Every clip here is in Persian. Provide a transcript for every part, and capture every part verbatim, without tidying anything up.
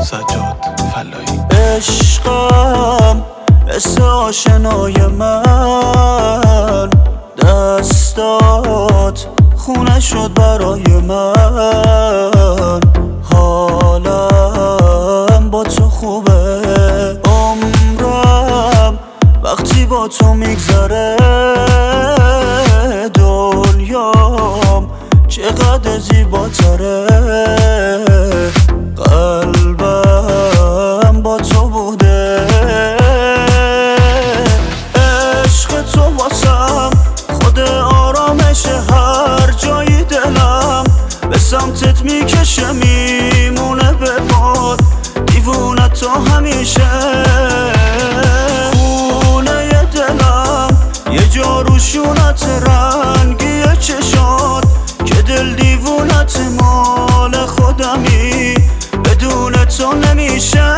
سجاد فلایی. عشقم حس آشنای من، دستات خونه شد برای من. حالم با تو خوبه، عمرم وقتی با تو میگذره. دنیام چقدر زیباتره، قلبم با تو بوده. عشق تو واسم خود آرامش، هر جایی دلم به سمتت میکشه، میمونه به باد دیوونه تو همیشه. خونه دلم یه جا روشونت، رنگی چشات که دل دیوونت، مال خودمی بدون تو نمیشه.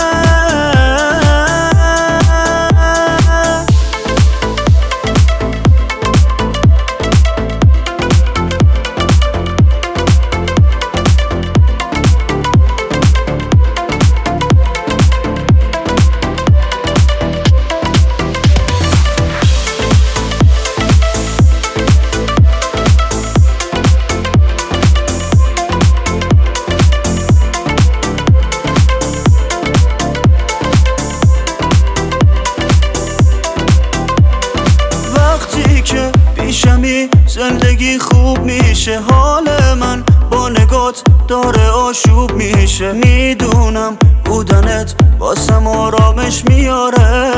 که پیشمی زندگی خوب میشه، حال من با نگات داره آشوب میشه. میدونم بودنت واسم آرامش میاره،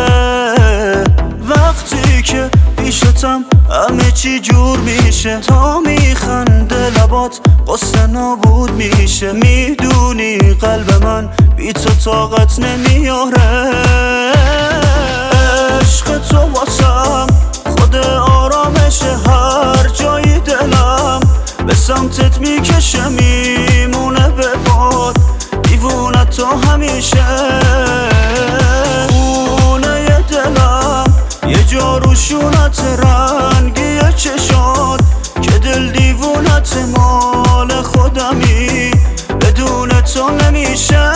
وقتی که پیشتم همه چی جور میشه. تا میخنده لبات قصه نابود میشه، میدونی قلب من بی تو طاقت نمیاره. عشق تو واسم خود آرامش، هر جایی دلم به سمتت میکشه، میمونه به باد دیوونه تو همیشه. خونه دلم یه جا روشونت، رنگی چشات که دل دیوونت، مال خودمی بدون تو نمیشه.